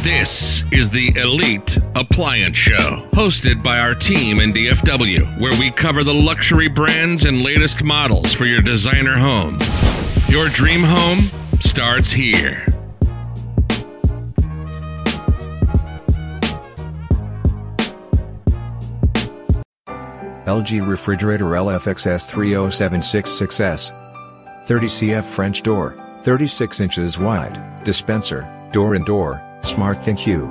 This is the Elite Appliance Show, hosted by our team in DFW, where we cover the luxury brands and latest models for your designer home. Your dream home starts here. LG Refrigerator LFXS30766S. 30 cf French door, 36 inches wide, dispenser, door-in-door, Smart ThinQ.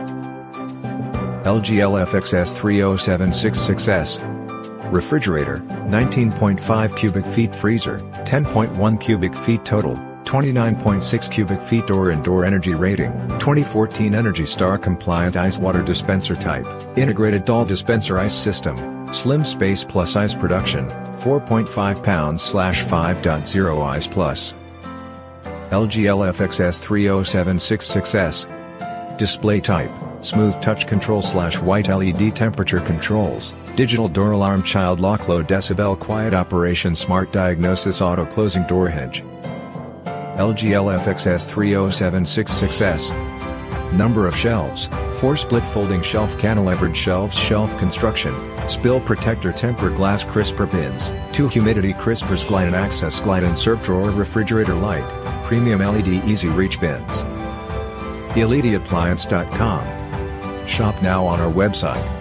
LG LFXS30766S. Refrigerator, 19.5 cubic feet freezer, 10.1 cubic feet total, 29.6 cubic feet door-in-door energy rating, 2014 Energy Star compliant ice water dispenser type, integrated doll dispenser ice system, slim space plus ice production, 4.5 pounds/5.0 ice plus. LG LFXS30766S. Display type, smooth touch control / white LED temperature controls, digital door alarm child lock low decibel quiet operation smart diagnosis auto closing door hinge. LG LFXS30766S. Number of shelves, 4 split folding shelf cantilevered shelves shelf construction, spill protector tempered glass crisper bins, 2 humidity crispers glide and access glide and serve drawer refrigerator light, premium LED easy reach bins. EliteAppliance.com. Shop now on our website.